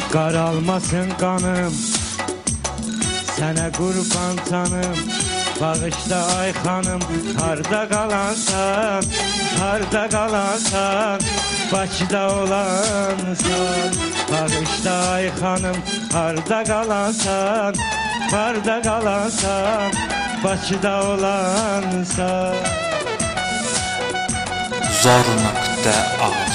Qaralmasın qanım, sənə qurban canım. Bağışla ay xanım, harda qalansan, harda qalansan, Bakıda olansan. Bağışla ay xanım, harda qalansan, harda qalansan, Bakıda olansan. Zor.az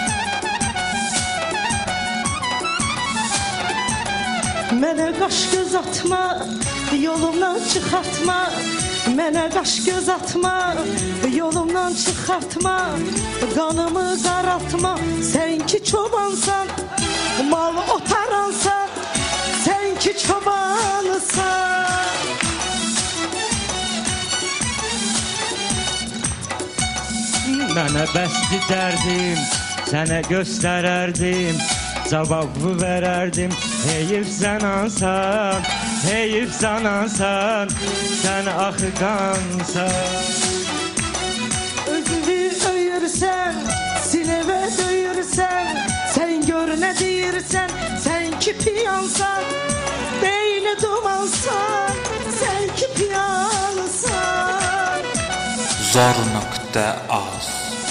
Mənə qaş göz atma, yolumdan çıxartma. Mənə qaş göz atma, yolumdan çıxartma. Qanımı qaraltma, sən ki çobansan, mal otaransan, sən ki çobansan. Mənə bəsdi dərdim, sənə göstərərdim, cavabı verərdim. Heyif sən ansan, heyif sən ansan, sən axı qansan. Özünü öyürsən, sinevə döyürsən, sən gör nə deyirsən, sən ki piyansan, beyni dumansan, sən ki piyansan. Zor.az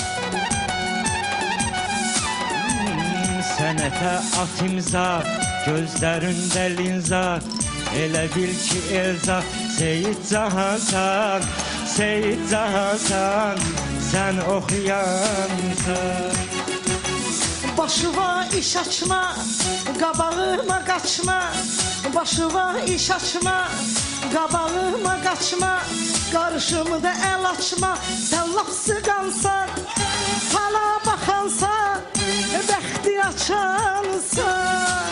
Sənətə at imza, gözlərində linza, elə bil ki Elza, Seyid Cahansan, Seyid Cahansan, sən oxuyansan. Başıva iş açma, qabağıma qaçma. Başıva iş açma, qabağıma qaçma. Qarşımda əl açma, sən laf sıqansan, fala baxansan, bəxti açansan.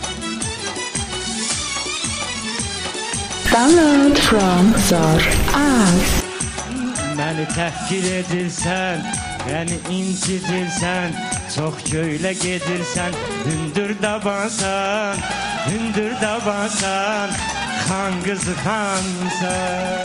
Download from Zor.az Məni təhqir edirsən, məni incidirsən, çox göylə gedirsən, hündür dabansan, hündür dabansan, xan qızı xansan.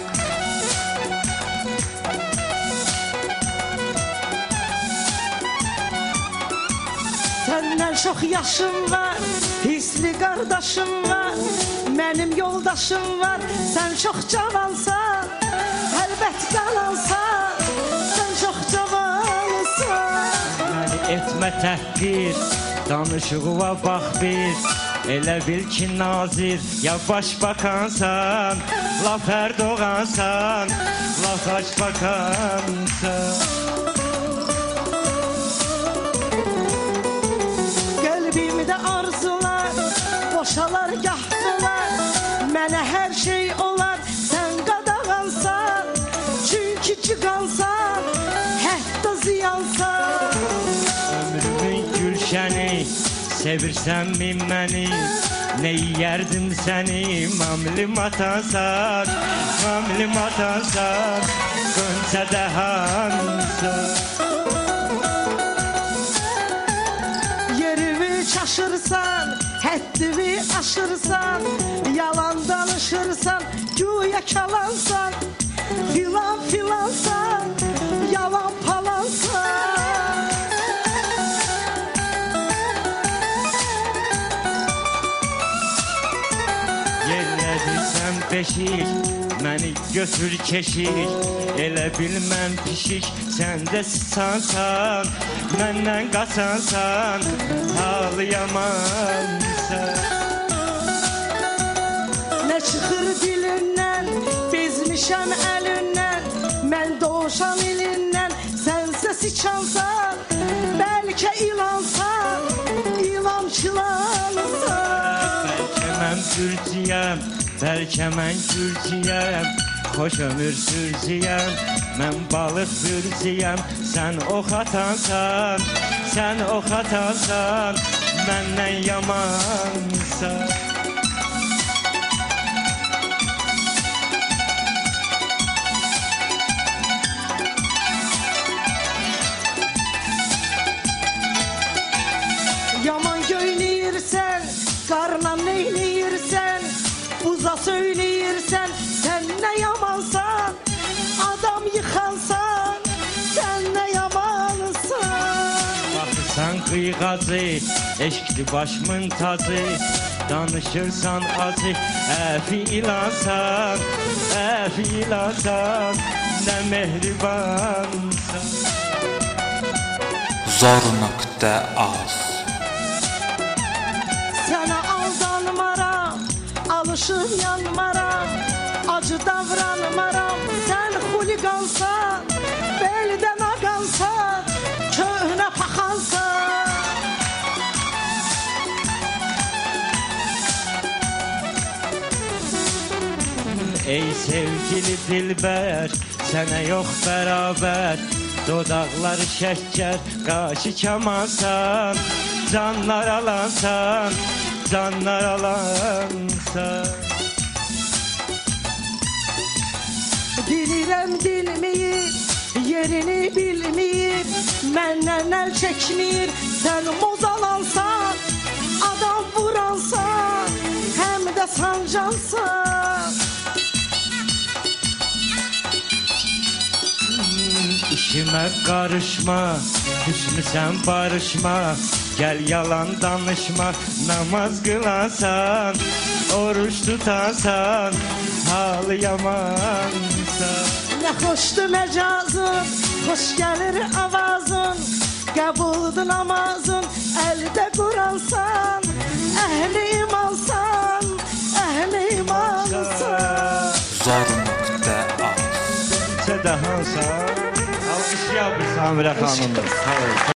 Səndən çox yaşım var, hisli qardaşım var, mənim yoldaşım var, sən çox cavansan, əlbət qalansan, sən çox cavansan. Məni etmə təhqir, danışığıva bax bir, elə bil ki nazir, ya başbakansan, laf Erdoğansan, laf başbakansan. Qəlbimdə arzular, boşalar gahdılar, mənə hər şey olar, sən qadağansan, çünki çıqansan, hətta ziyansan. Ömrümün gülşəni, sevirsən mi məni, nə yiyərdim səni, mamlim atansan, mamlim atansan, qönçə dəhansan. Çaşırsan, həddimi aşırsan, yalan danışırsan, güya kalansan, filan filansan, yalan palansan. Yerlədirsən beşik, məni götür keşik, elə bil mən pişik, sən də sıçansan, məndən qaçansan, halı yamansan. Nə çıxır dilindən, bezmişəm əlindən, mən doğuşan ilindən, sənsə sıçansan, bəlkə ilansan, ilançılansan. Bəlkə mən gürciyəm, bəlkə mən gürciyəm, xoş ömür sürciyəm, mən balıq bürciyəm, sən ox atansan, sən ox atansan, məndən yamansan. Yaman göynəyirsən, qarla neynəyirsən, buza söyləyirsən, sən nə yamansan, adam yıxansan, sən nə yamansan. Baxırsan qıyğa acı, eşkli başımın tacı. Danışırsan acı, fiilansan, fiilansan, ne mehribansan. Zar.az Sana aldanmaram, alışıb yanmaram, acı davranmaram. Sen xuligansan, beldən ağansan, köhnə paxansan. Ey sevgili dilber, sənə yox bərabər. Dodaqları şəkər, qaşı kamansan. Canlar alansan, canlar alansan. Bilirəm dilməyib, yerini bilməyib, məndən əl çəkmir. Sən mozalansan, adam vuransan, həm də sancansan. İşimə qarışma, küsmüsən barışma. Gəl yalan danışma, namaz qılansan, oruç tutansan, halı yamansan. Nə xoşdur məcazın, xoş gəlir avazın, qəbuldur namazın, əldə quransan, əhli imansan, əhli imansan. Zar.az Sədə hansan? Alqış yapır Samirə xanımız. Sağ ol.